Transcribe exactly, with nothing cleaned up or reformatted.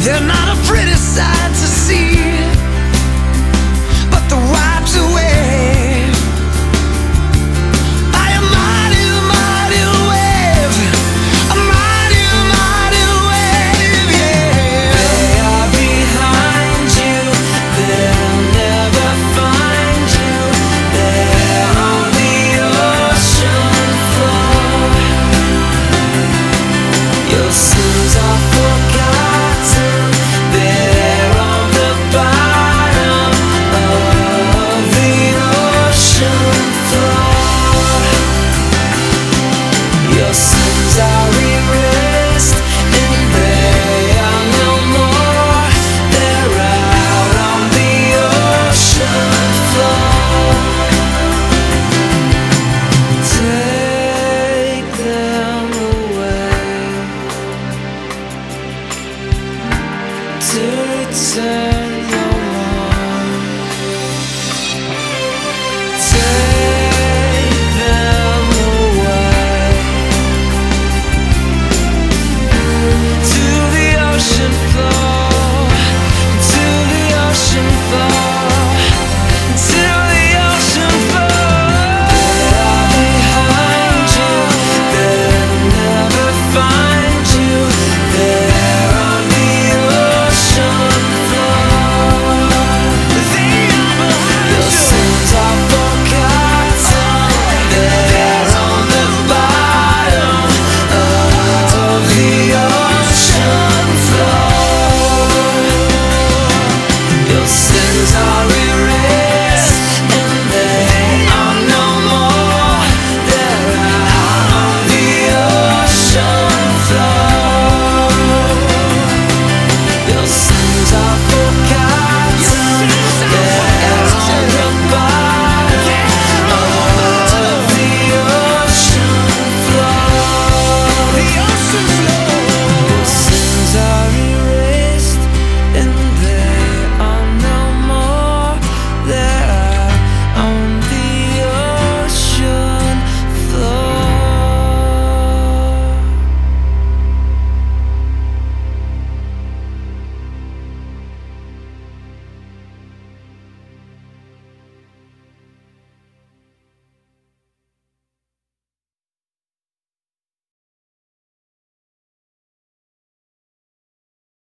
They're not a pretty sight to see, but the wipes away by a mighty, mighty wave, a mighty, mighty wave, yeah. They are behind you, they'll never find you. They're on the ocean floor. Your sins are forgotten. They're on the bottom of the ocean floor. Your sins are erased and they are no more. They're out on the ocean floor. Take them away to return.